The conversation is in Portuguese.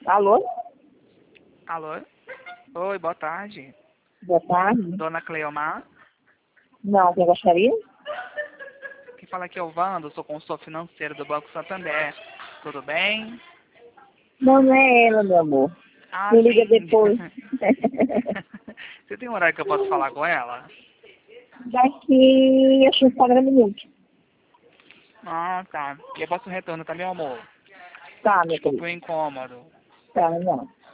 Alô? Alô? Oi, boa tarde. Boa tarde. Dona Cleomar? Não, quem gostaria? Quem fala aqui é o Wando, sou consultor financeiro do Banco Santander. Tudo bem? Não, não é ela, meu amor. Ah, Me liga sim. depois. Você tem um horário que eu posso falar com ela? Daqui, acho que uns 40 minutos. Ah, tá. E eu posso retorno, tá, meu amor? Tá, meu Desculpa querido. o incômodo. Tá, não.